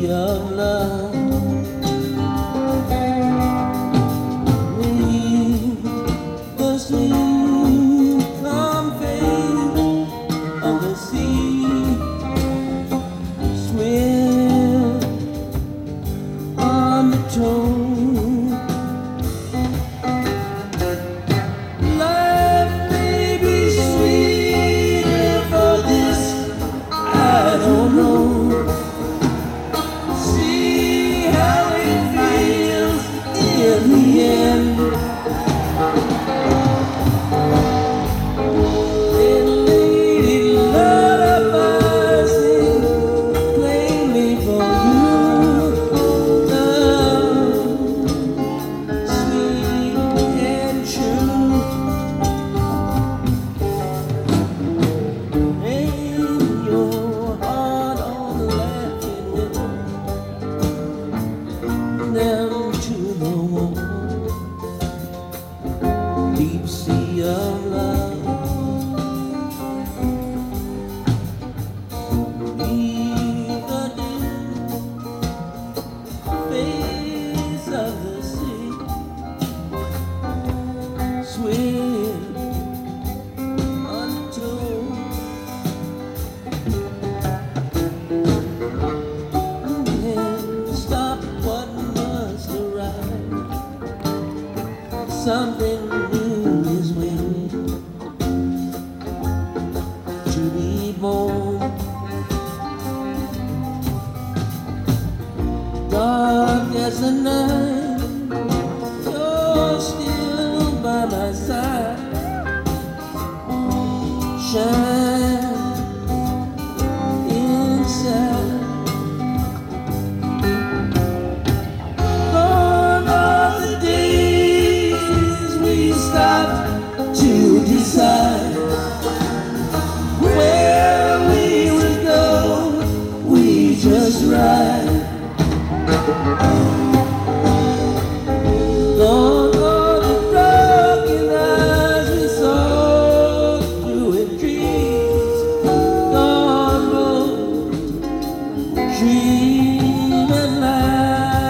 of love. The sweet comfort of the sea, swim on the tone. Life may be sweeter for this, I don't know. See how it feels in the end. Down to the warm deep sea of love. Beneath the dim face of the sea, swim untold. And stop what must arrive. Something new is waiting to be born. Dark as the night, you're still by my side. Shine inside. To decide where we would go, we just ride. Long on the broken eyes we saw through in dreams, gone road, dream and light.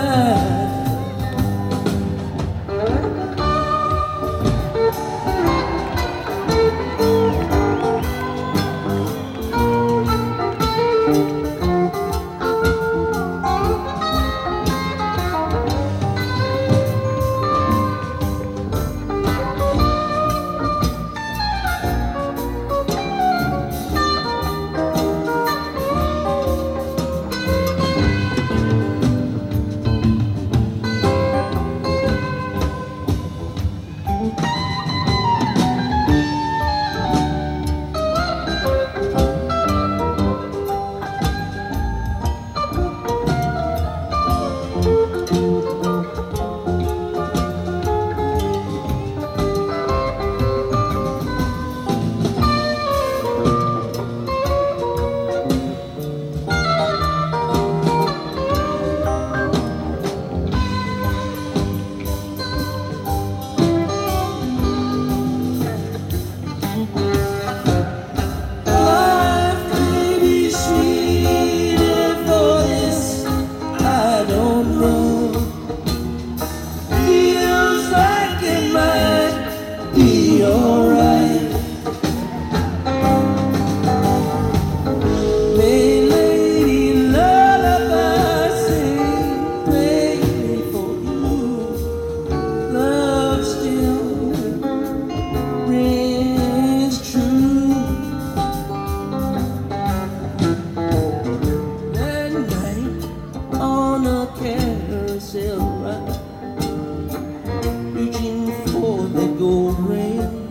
Reaching for the gold ring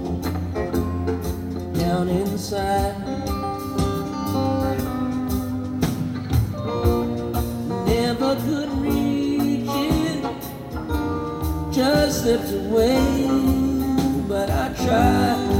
down inside. Never could reach it, just slipped away, but I tried.